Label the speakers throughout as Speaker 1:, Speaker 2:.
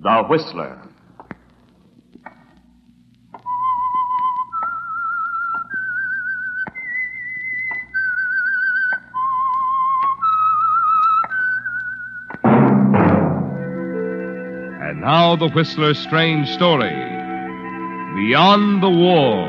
Speaker 1: The Whistler.
Speaker 2: And now the Whistler's strange story, Beyond the Wall.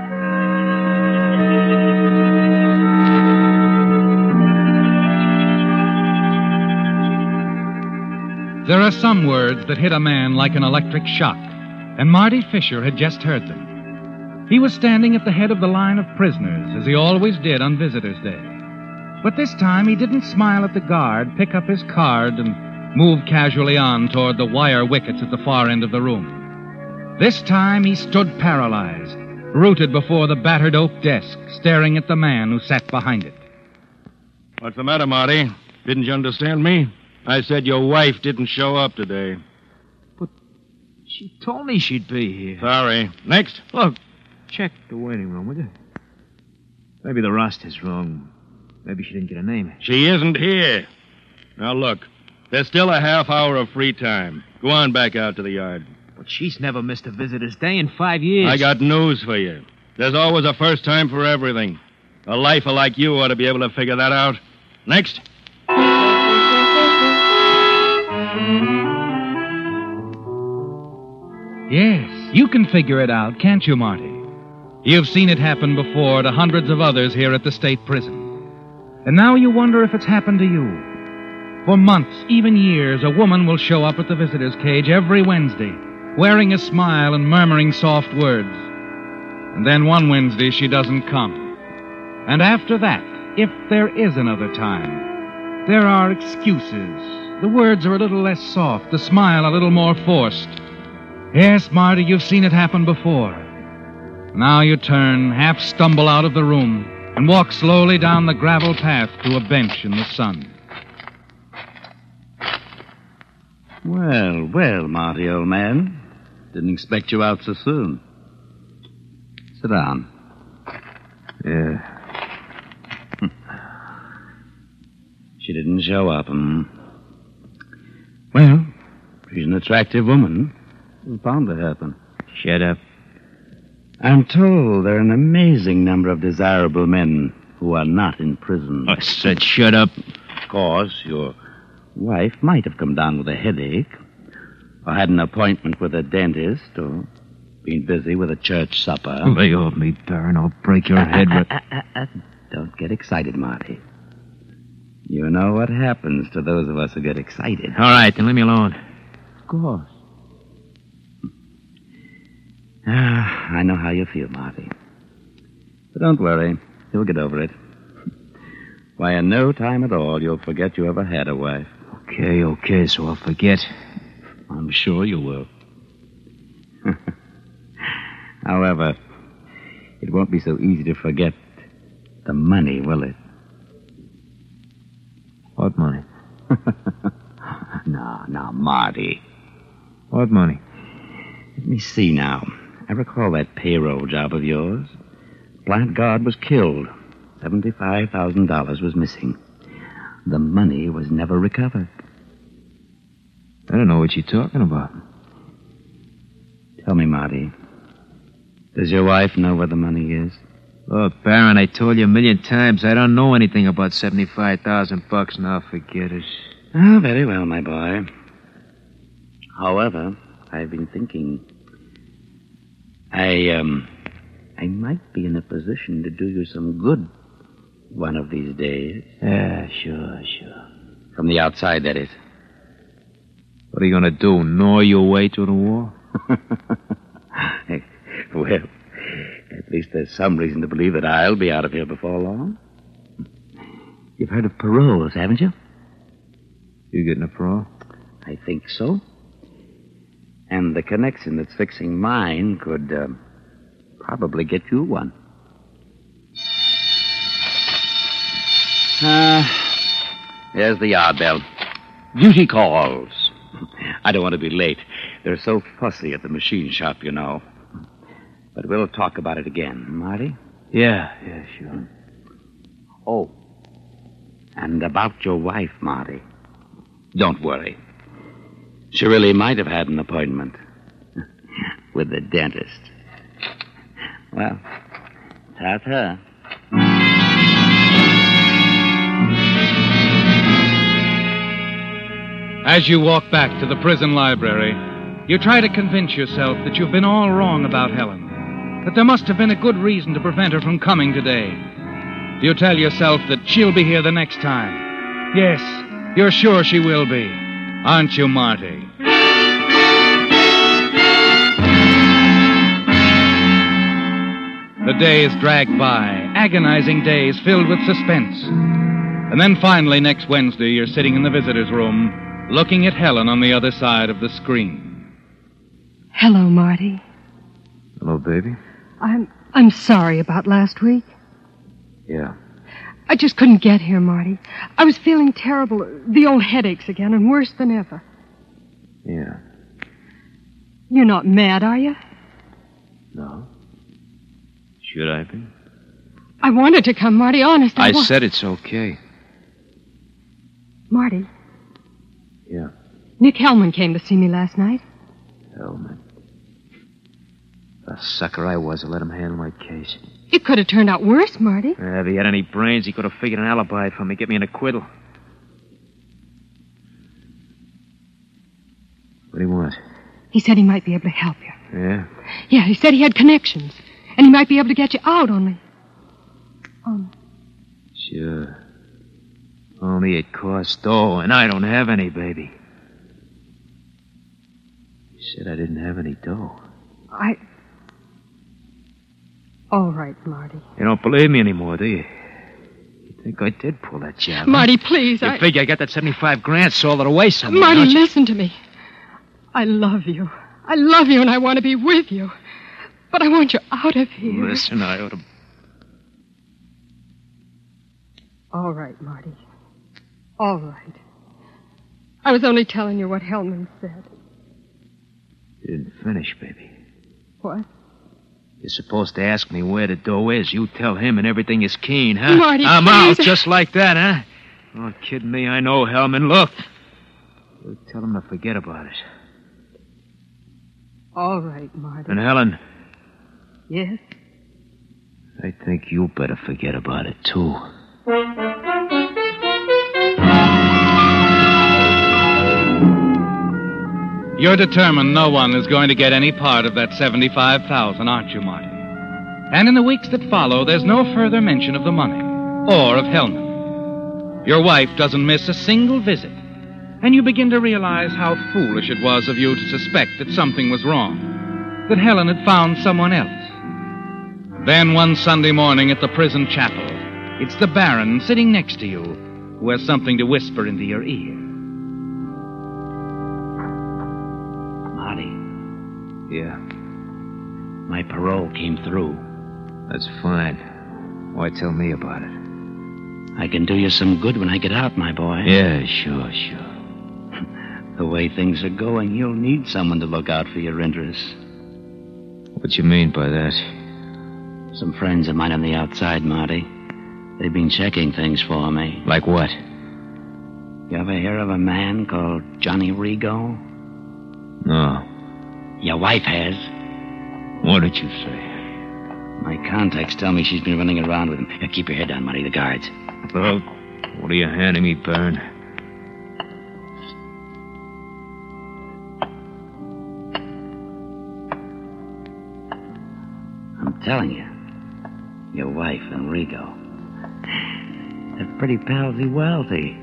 Speaker 3: There are some words that hit a man like an electric shock, and Marty Fisher had just heard them. He was standing at the head of the line of prisoners, as he always did on Visitors' Day. But this time he didn't smile at the guard, pick up his card, and move casually on toward the wire wickets at the far end of the room. This time he stood paralyzed, rooted before the battered oak desk, staring at the man who sat behind it.
Speaker 4: What's the matter, Marty? Didn't you understand me? I said your wife didn't show up today.
Speaker 5: But she told me she'd be here.
Speaker 4: Sorry. Next.
Speaker 5: Look, check the waiting room, will you? Maybe the roster's wrong. Maybe she didn't get a name.
Speaker 4: She isn't here. Now, look. There's still a half hour of free time. Go on back out to the yard.
Speaker 5: But she's never missed a visitor's day in 5 years.
Speaker 4: I got news for you. There's always a first time for everything. A lifer like you ought to be able to figure that out. Next.
Speaker 3: Yes, you can figure it out, can't you, Marty? You've seen it happen before to hundreds of others here at the state prison. And now you wonder if it's happened to you. For months, even years, a woman will show up at the visitor's cage every Wednesday, wearing a smile and murmuring soft words. And then one Wednesday, she doesn't come. And after that, if there is another time, there are excuses. The words are a little less soft, the smile a little more forced. Yes, Marty, you've seen it happen before. Now you turn, half stumble out of the room, and walk slowly down the gravel path to a bench in the sun.
Speaker 6: Well, well, Marty, old man. Didn't expect you out so soon. Sit down.
Speaker 5: Yeah.
Speaker 6: She didn't show up, Well, she's an attractive woman. It was bound to happen.
Speaker 5: Shut up.
Speaker 6: I'm told there are an amazing number of desirable men who are not in prison.
Speaker 5: I said shut up.
Speaker 6: Of course, your wife might have come down with a headache, or had an appointment with a dentist, or been busy with a church supper.
Speaker 5: Lay off me, Barron. I'll break your head with...
Speaker 6: Don't get excited, Marty. You know what happens to those of us who get excited.
Speaker 5: All right, then leave me alone.
Speaker 6: Of course. I know how you feel, Marty. But don't worry. You'll get over it. Why, in no time at all, you'll forget you ever had a wife.
Speaker 5: Okay, so I'll forget.
Speaker 6: I'm sure you will. However, it won't be so easy to forget the money, will it?
Speaker 5: What money?
Speaker 6: No, Marty.
Speaker 5: What money?
Speaker 6: Let me see now. I recall that payroll job of yours. Plant guard was killed. $75,000 was missing. The money was never recovered.
Speaker 5: I don't know what you're talking about.
Speaker 6: Tell me, Marty. Does your wife know where the money is?
Speaker 5: Look, Barron, I told you a million times I don't know anything about $75,000. Now forget it.
Speaker 6: Oh, very well, my boy. However, I've been thinking... I might be in a position to do you some good one of these days.
Speaker 5: Yeah, sure.
Speaker 6: From the outside, that is.
Speaker 5: What are you going to do, gnaw your way through the wall?
Speaker 6: Well, at least there's some reason to believe that I'll be out of here before long. You've heard of paroles, haven't you?
Speaker 5: You getting a parole?
Speaker 6: I think so. And the connection that's fixing mine could probably get you one. There's the yard bell. Duty calls. I don't want to be late. They're so fussy at the machine shop, you know. But we'll talk about it again, Marty?
Speaker 5: Yeah, sure.
Speaker 6: Oh, and about your wife, Marty. Don't worry. She really might have had an appointment with the dentist. Well, ta-ta.
Speaker 3: As you walk back to the prison library, you try to convince yourself that you've been all wrong about Helen, that there must have been a good reason to prevent her from coming today. You tell yourself that she'll be here the next time. Yes, you're sure she will be. Aren't you, Marty? The days drag by, agonizing days filled with suspense. And then finally, next Wednesday, you're sitting in the visitor's room, looking at Helen on the other side of the screen.
Speaker 1: Hello, Marty.
Speaker 5: Hello, baby.
Speaker 1: I'm sorry about last week.
Speaker 5: Yeah.
Speaker 1: I just couldn't get here, Marty. I was feeling terrible. The old headaches again, and worse than ever.
Speaker 5: Yeah.
Speaker 1: You're not mad, are you?
Speaker 5: No. Should I be?
Speaker 1: I wanted to come, Marty, honest.
Speaker 5: I said it's okay.
Speaker 1: Marty.
Speaker 5: Yeah.
Speaker 1: Nick Hellman came to see me last night.
Speaker 5: Hellman. The sucker I was to let him handle my case.
Speaker 1: It could have turned out worse, Marty.
Speaker 5: If he had any brains, he could have figured an alibi for me, get me an acquittal. What do you want?
Speaker 1: He said he might be able to help you.
Speaker 5: Yeah?
Speaker 1: Yeah, he said he had connections, and he might be able to get you out only.
Speaker 5: Sure. Only it costs dough, and I don't have any, baby. You said I didn't have any dough.
Speaker 1: All right, Marty.
Speaker 5: You don't believe me anymore, do you? You think I did pull that job?
Speaker 1: Marty, please,
Speaker 5: You figure I got that 75 grand sold it away somewhere,
Speaker 1: Marty,
Speaker 5: don't you?
Speaker 1: listen to me. I love you. I love you, and I want to be with you. But I want you out of here.
Speaker 5: Listen, I ought to...
Speaker 1: All right, Marty. All right. I was only telling you what Hellman said.
Speaker 5: You didn't finish, baby.
Speaker 1: What?
Speaker 5: You're supposed to ask me where the dough is. You tell him and everything is keen, huh?
Speaker 1: Marty,
Speaker 5: I'm
Speaker 1: please.
Speaker 5: out just like that, huh? Oh, kidding me? I know, Hellman. Look. You tell him to forget about it.
Speaker 1: All right, Marty.
Speaker 5: And Helen,
Speaker 1: Yes?
Speaker 5: I think you better forget about it, too.
Speaker 3: You're determined no one is going to get any part of that $75,000, aren't you, Marty? And in the weeks that follow, there's no further mention of the money or of Hellman. Your wife doesn't miss a single visit, and you begin to realize how foolish it was of you to suspect that something was wrong, that Helen had found someone else. Then one Sunday morning at the prison chapel, it's the Baron sitting next to you who has something to whisper into your ear.
Speaker 6: Marty,
Speaker 5: Yeah,
Speaker 6: my parole came through.
Speaker 5: that's fine. Why tell me about it?
Speaker 6: I can do you some good when I get out, my boy.
Speaker 5: Yeah, sure.
Speaker 6: The way things are going, you'll need someone to look out for your interests.
Speaker 5: What you mean by that?
Speaker 6: Some friends of mine on the outside, Marty. They've been checking things for me.
Speaker 5: Like what?
Speaker 6: You ever hear of a man called Johnny Rigo?
Speaker 5: No.
Speaker 6: Your wife has.
Speaker 5: What did you say?
Speaker 6: My contacts tell me she's been running around with him. Here, keep your head down, Marty. The guards.
Speaker 5: Well, what are you handing me, Baron?
Speaker 6: I'm telling you. Your wife and Rigo. They're pretty palsy wealthy.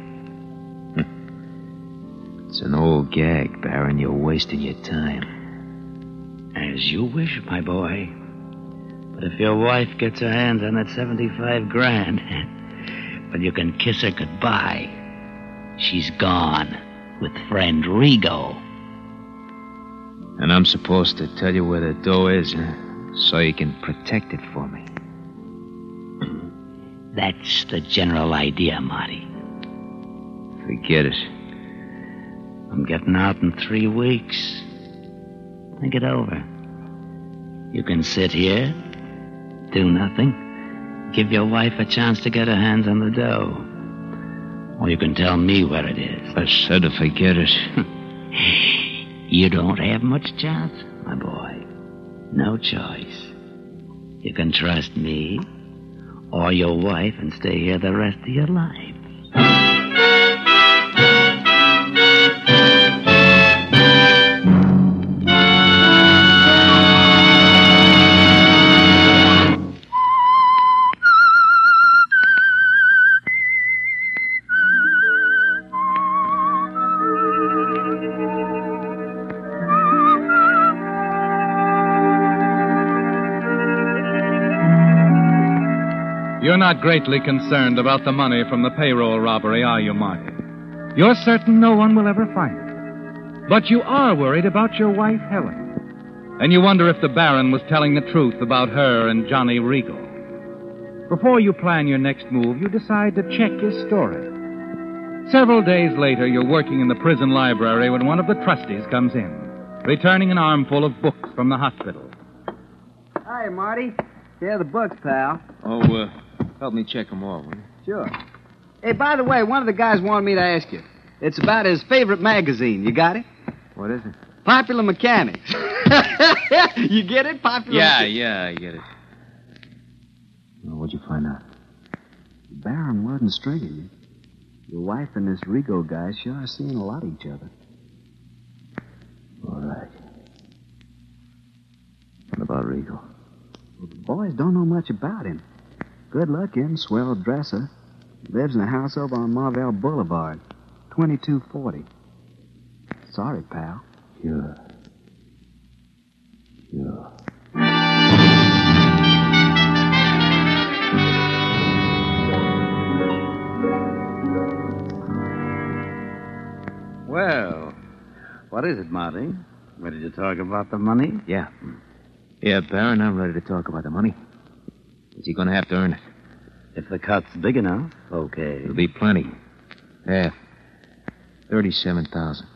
Speaker 5: It's an old gag, Baron. You're wasting your time.
Speaker 6: As you wish, my boy. But if your wife gets her hands on that 75 grand, well, you can kiss her goodbye. She's gone with friend Rigo.
Speaker 5: And I'm supposed to tell you where the dough is, huh? So you can protect it for me.
Speaker 6: That's the general idea, Marty.
Speaker 5: Forget it.
Speaker 6: I'm getting out in 3 weeks. Think it over. You can sit here, do nothing, give your wife a chance to get her hands on the dough. Or you can tell me where it is.
Speaker 5: I said to forget it.
Speaker 6: You don't have much chance, my boy. No choice. You can trust me or your wife and stay here the rest of your life.
Speaker 3: You're not greatly concerned about the money from the payroll robbery, are you, Marty? You're certain no one will ever find it. But you are worried about your wife, Helen. And you wonder if the Baron was telling the truth about her and Johnny Regal. Before you plan your next move, you decide to check his story. Several days later, you're working in the prison library when one of the trustees comes in, returning an armful of books from the hospital.
Speaker 7: Hi, Marty. Here are the books, pal.
Speaker 5: Oh, help me check them all, will you?
Speaker 7: Sure. Hey, by the way, one of the guys wanted me to ask you. It's about his favorite magazine. You got it?
Speaker 5: What is it?
Speaker 7: Popular Mechanics. You get it? Popular
Speaker 5: Yeah, I get it. Well, what'd you find out?
Speaker 7: The Baron wasn't stringing you. Your wife and this Rigo guy sure are seeing a lot of each other.
Speaker 5: All right. What about Rigo?
Speaker 7: Well, the boys don't know much about him. Good-looking, swell dresser. Lives in a house over on Marvell Boulevard, 2240. Sorry, pal.
Speaker 5: Sure.
Speaker 6: Well, what is it, Marty? Ready to talk about the money?
Speaker 5: Yeah. Yeah, Baron, I'm ready to talk about the money. Is he going to have to earn it?
Speaker 6: If the cut's big enough, okay.
Speaker 5: It'll be plenty. Half. 37,000.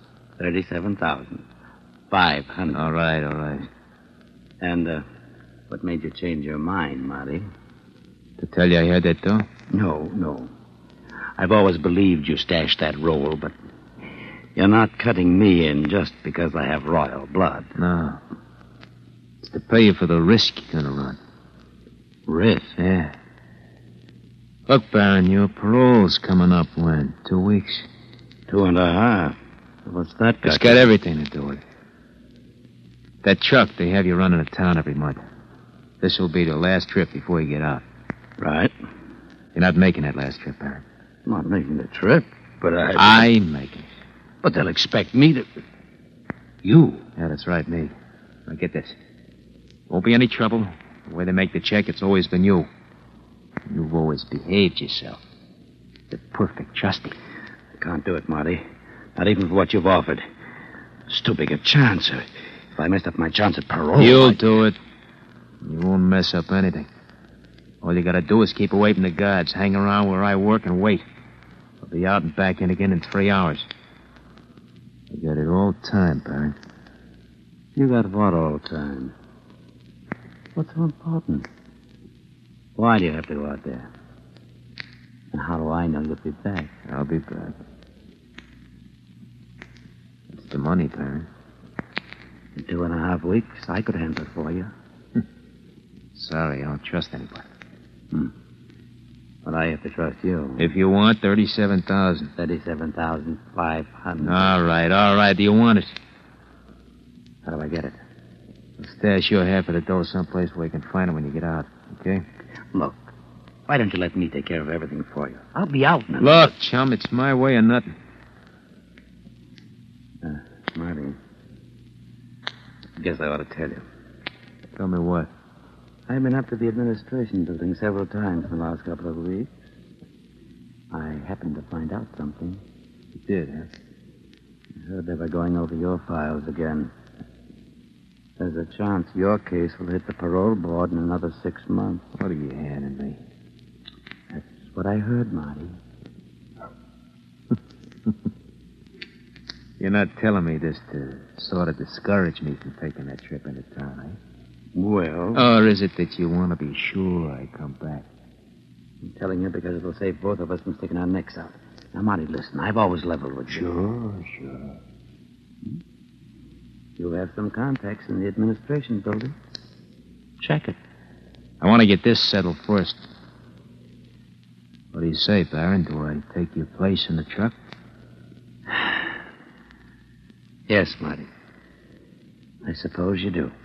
Speaker 6: 37,500.
Speaker 5: All right.
Speaker 6: And, what made you change your mind, Marty?
Speaker 5: To tell you I had that dough?
Speaker 6: No. I've always believed you stashed that roll, but you're not cutting me in just because I have royal blood.
Speaker 5: No. It's to pay you for the risk you're going to run.
Speaker 6: Risk?
Speaker 5: Yeah. Look, Baron, your parole's coming up when? 2 weeks?
Speaker 6: 2.5. What's that got?
Speaker 5: It's got everything to do with it. That truck they have you running to town every month. This will be the last trip before you get out.
Speaker 6: Right.
Speaker 5: You're not making that last trip, Baron.
Speaker 6: I'm not making the trip, but
Speaker 5: I'm making it.
Speaker 6: But they'll expect me to... You?
Speaker 5: Yeah, that's right, me. Now get this. Won't be any trouble. The way they make the check, it's always been you. You've always behaved yourself. The perfect trustee.
Speaker 6: I can't do it, Marty. Not even for what you've offered. It's too big a chance. If I messed up my chance at parole...
Speaker 5: You'll do it. You won't mess up anything. All you gotta do is keep away from the guards. Hang around where I work and wait. I'll be out and back in again in 3 hours. You got it all time, Baron.
Speaker 6: You got what all time? What's so important? Why do you have to go out there? And how do I know you'll be back?
Speaker 5: I'll be back. It's the money, Baron.
Speaker 6: In 2.5 weeks, I could handle it for you.
Speaker 5: Sorry, I don't trust anybody.
Speaker 6: But I have to trust you.
Speaker 5: If you want 37,000.
Speaker 6: 37,500.
Speaker 5: All right. Do you want it?
Speaker 6: How do I get it?
Speaker 5: I'll stash your half of the dough someplace where you can find it when you get out, okay?
Speaker 6: Look, why don't you let me take care of everything for you? I'll be out now.
Speaker 5: Look, chum, it's my way or nothing.
Speaker 6: Marty, I guess I ought to tell you.
Speaker 5: Tell me what?
Speaker 6: I've been up to the administration building several times in the last couple of weeks. I happened to find out something.
Speaker 5: You did, huh?
Speaker 6: I heard they were going over your files again. There's a chance your case will hit the parole board in another 6 months.
Speaker 5: What are you handing me?
Speaker 6: That's what I heard, Marty.
Speaker 5: You're not telling me this to sort of discourage me from taking that trip into town, eh?
Speaker 6: Well...
Speaker 5: Or is it that you want to be sure I come back?
Speaker 6: I'm telling you because it'll save both of us from sticking our necks out. Now, Marty, listen, I've always leveled with you.
Speaker 5: Sure.
Speaker 6: You have some contacts in the administration building. Check it.
Speaker 5: I want to get this settled first. What do you say, Baron? Do I take your place in the truck?
Speaker 6: Yes, Marty. I suppose you do.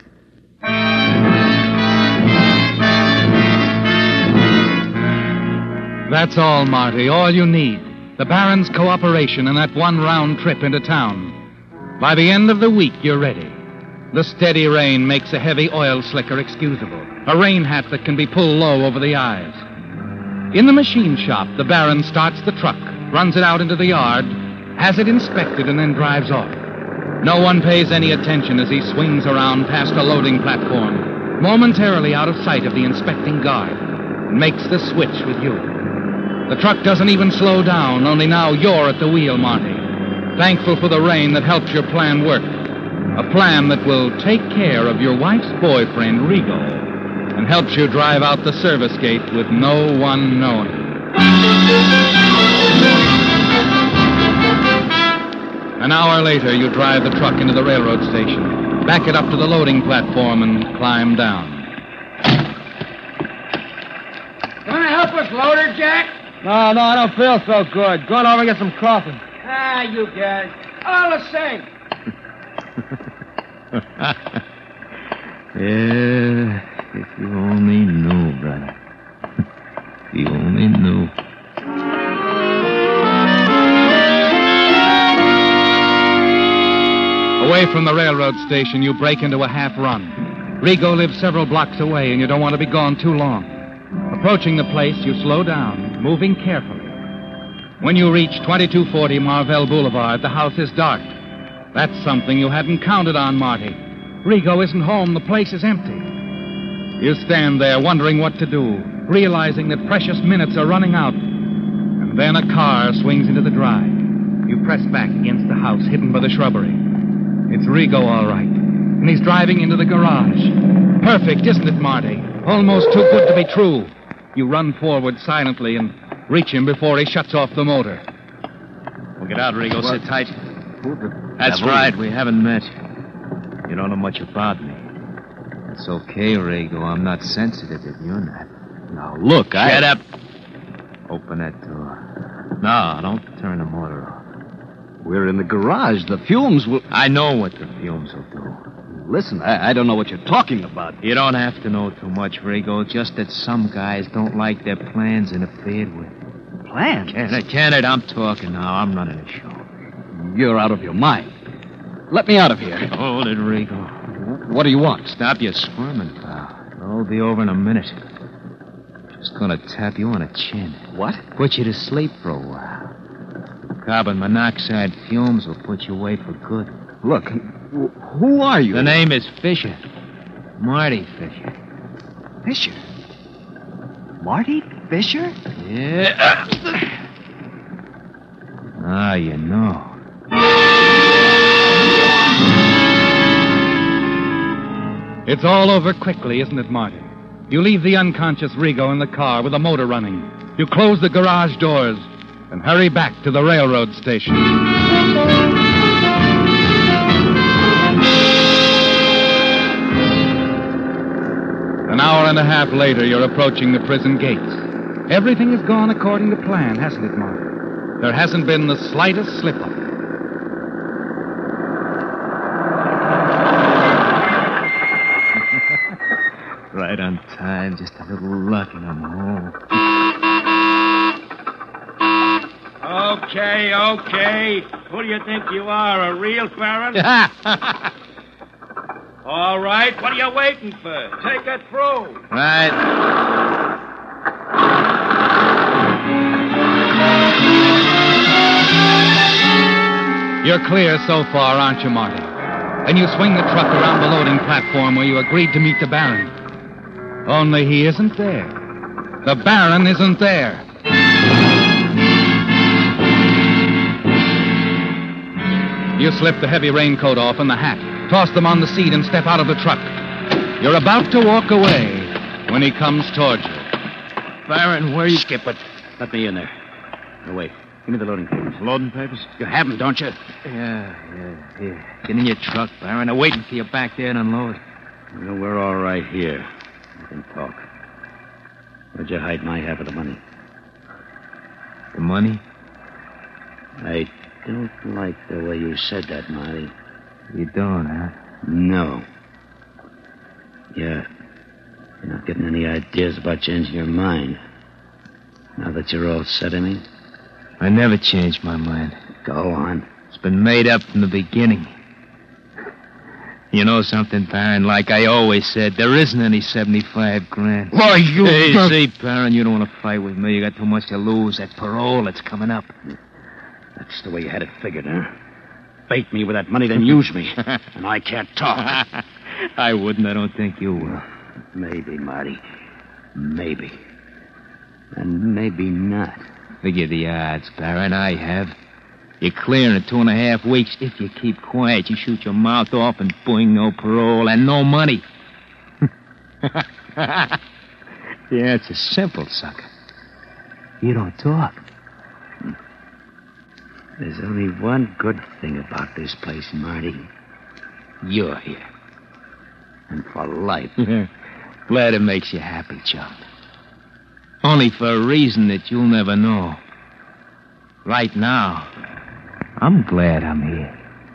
Speaker 3: That's all, Marty. All you need. The Baron's cooperation and that one round trip into town. By the end of the week, you're ready. The steady rain makes a heavy oil slicker excusable. A rain hat that can be pulled low over the eyes. In the machine shop, the Baron starts the truck, runs it out into the yard, has it inspected, and then drives off. No one pays any attention as he swings around past a loading platform, momentarily out of sight of the inspecting guard, and makes the switch with you. The truck doesn't even slow down, only now you're at the wheel, Marty. Thankful for the rain that helps your plan work. A plan that will take care of your wife's boyfriend, Rigo, and helps you drive out the service gate with no one knowing. An hour later, you drive the truck into the railroad station, back it up to the loading platform, and climb down.
Speaker 8: Want to help us, loader, Jack?
Speaker 9: No, I don't feel so good. Go on over and get some coffee.
Speaker 8: Ah, you guys. All the same.
Speaker 5: Yeah, if you only knew, brother. If you only knew.
Speaker 3: Away from the railroad station, you break into a half run. Rigo lives several blocks away, and you don't want to be gone too long. Approaching the place, you slow down, moving carefully. When you reach 2240 Marvell Boulevard, the house is dark. That's something you hadn't counted on, Marty. Rigo isn't home. The place is empty. You stand there wondering what to do, realizing that precious minutes are running out. And then a car swings into the drive. You press back against the house hidden by the shrubbery. It's Rigo, all right. And he's driving into the garage. Perfect, isn't it, Marty? Almost too good to be true. You run forward silently and reach him before he shuts off the motor.
Speaker 4: Well, get out, Rigo. Sit tight.
Speaker 5: That's right. We haven't met. You don't know much about me. It's okay, Rigo. I'm not sensitive if you're not. Now, look,
Speaker 4: Get up.
Speaker 5: Open that door. No, don't turn the motor off.
Speaker 9: We're in the garage. The fumes will...
Speaker 5: I know what the fumes will do.
Speaker 9: Listen, I don't know what you're talking about.
Speaker 5: You don't have to know too much, Rigo. Just that some guys don't like their plans interfered with.
Speaker 9: Plans?
Speaker 5: Kenneth, I'm talking now. I'm running a show.
Speaker 9: You're out of your mind. Let me out of here.
Speaker 5: Hold it, Rigo.
Speaker 9: What do you want?
Speaker 5: Stop your squirming, pal. I'll be over in a minute. Just gonna tap you on the chin.
Speaker 9: What?
Speaker 5: Put you to sleep for a while. Carbon monoxide fumes will put you away for good.
Speaker 9: Look, who are you?
Speaker 5: The name is Fisher. Marty Fisher.
Speaker 9: Fisher? Marty Fisher?
Speaker 5: Yeah. Ah, you know.
Speaker 3: It's all over quickly, isn't it, Marty? You leave the unconscious Rigo in the car with the motor running. You close the garage doors and hurry back to the railroad station. An hour and a half later, you're approaching the prison gates. Everything has gone according to plan, hasn't it, Marty? There hasn't been the slightest slip-up.
Speaker 5: Right on time. Just a little luck and I'm home.
Speaker 8: Okay. Who do you think you are, a real Baron? All right, what are you waiting for? Take it through.
Speaker 5: Right.
Speaker 3: You're clear so far, aren't you, Marty? Then you swing the truck around the loading platform where you agreed to meet the Baron. Only he isn't there. The Baron isn't there. You slip the heavy raincoat off and the hat, toss them on the seat, and step out of the truck. You're about to walk away when he comes towards you.
Speaker 5: Baron, where you...
Speaker 6: Skip it. Let me in there. No, wait. Give me the loading papers.
Speaker 5: Loading papers?
Speaker 6: You have them, don't you?
Speaker 5: Yeah. Here. Get in your truck, Baron. They're waiting for you back there to unload.
Speaker 6: Well, we're all right here. We can talk. Where'd you hide my half of the money?
Speaker 5: The money?
Speaker 6: I don't like the way you said that, Marty.
Speaker 5: You don't, huh?
Speaker 6: No. You're not getting any ideas about changing your mind. Now that you're all set, I mean?
Speaker 5: I never changed my mind.
Speaker 6: Go on.
Speaker 5: It's been made up from the beginning. You know something, Baron? Like I always said, there isn't any 75 grand.
Speaker 6: Why, you...
Speaker 5: Hey, see, Baron, you don't want to fight with me. You got too much to lose. That parole that's coming up.
Speaker 6: That's the way you had it figured, huh? Bait me with that money, then use me. And I can't talk.
Speaker 5: I wouldn't. I don't think you will.
Speaker 6: Maybe, Marty. Maybe. And maybe not.
Speaker 5: Figure the odds, Baron. I have. You're clear in 2.5 weeks. If you keep quiet, you shoot your mouth off and boing, no parole and no money. Yeah, it's a simple, sucker. You don't talk.
Speaker 6: There's only one good thing about this place, Marty. You're here. And for life.
Speaker 5: Glad it makes you happy, John. Only for a reason that you'll never know. Right now, I'm glad I'm here.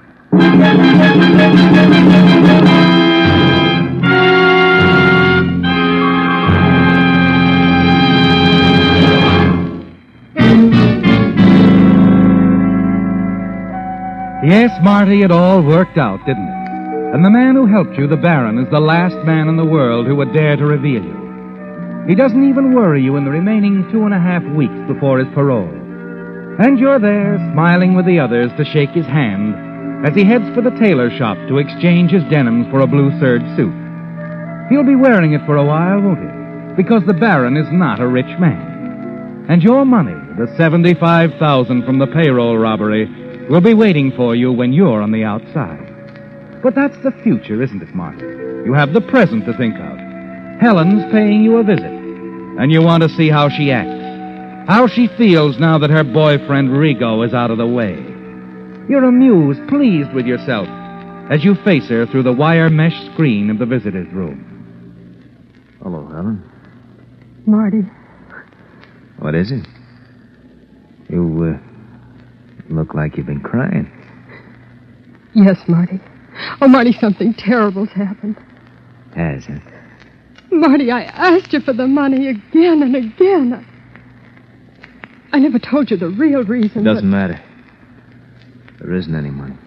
Speaker 3: Yes, Marty, it all worked out, didn't it? And the man who helped you, the Baron, is the last man in the world who would dare to reveal you. He doesn't even worry you in the remaining 2.5 weeks before his parole. And you're there, smiling with the others to shake his hand as he heads for the tailor shop to exchange his denims for a blue serge suit. He'll be wearing it for a while, won't he? Because the Baron is not a rich man. And your money, the $75,000 from the payroll robbery, will be waiting for you when you're on the outside. But that's the future, isn't it, Marty? You have the present to think of. Helen's paying you a visit, and you want to see how she acts, how she feels now that her boyfriend Rigo is out of the way. You're amused, pleased with yourself, as you face her through the wire mesh screen of the visitor's room.
Speaker 5: Hello, Helen.
Speaker 1: Marty.
Speaker 5: What is it? You, look like you've been crying.
Speaker 1: Yes, Marty. Oh, Marty, something terrible's happened.
Speaker 5: Has it?
Speaker 1: Marty, I asked you for the money again and again. I never told you the real reason.
Speaker 5: Doesn't matter. There isn't any money.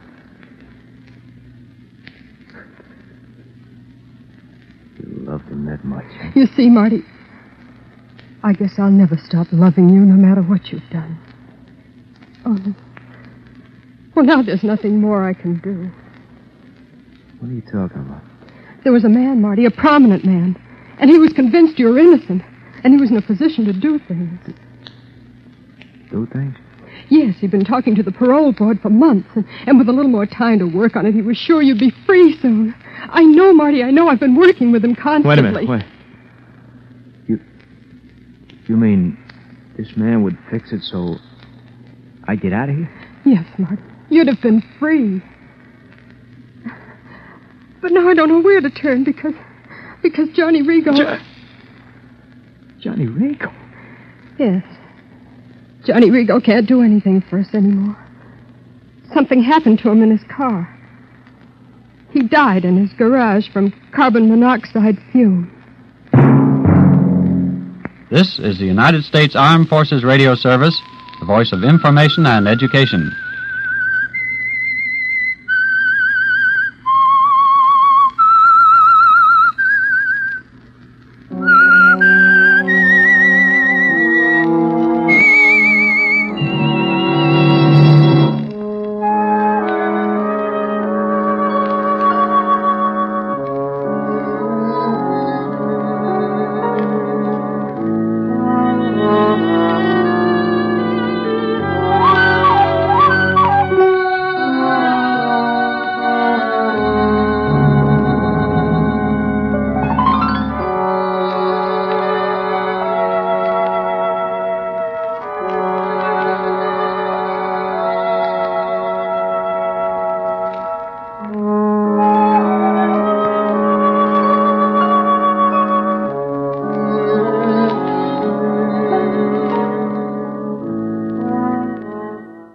Speaker 5: You loved him that much, huh?
Speaker 1: You see, Marty, I guess I'll never stop loving you no matter what you've done. Oh, well, now there's nothing more I can do.
Speaker 5: What are you talking about?
Speaker 1: There was a man, Marty, a prominent man, and he was convinced you were innocent, and he was in a position to do things.
Speaker 5: Do things?
Speaker 1: Yes, he'd been talking to the parole board for months, and with a little more time to work on it, he was sure you'd be free soon. I know, Marty, I know. I've been working with him constantly.
Speaker 5: Wait a minute, wait. You mean this man would fix it so I'd get out of here?
Speaker 1: Yes, Marty. You'd have been free. But now I don't know where to turn because Johnny Rigo...
Speaker 5: Johnny Rigo?
Speaker 1: Yes. Johnny Rigo can't do anything for us anymore. Something happened to him in his car. He died in his garage from carbon monoxide fumes.
Speaker 10: This is the United States Armed Forces Radio Service, the voice of information and education.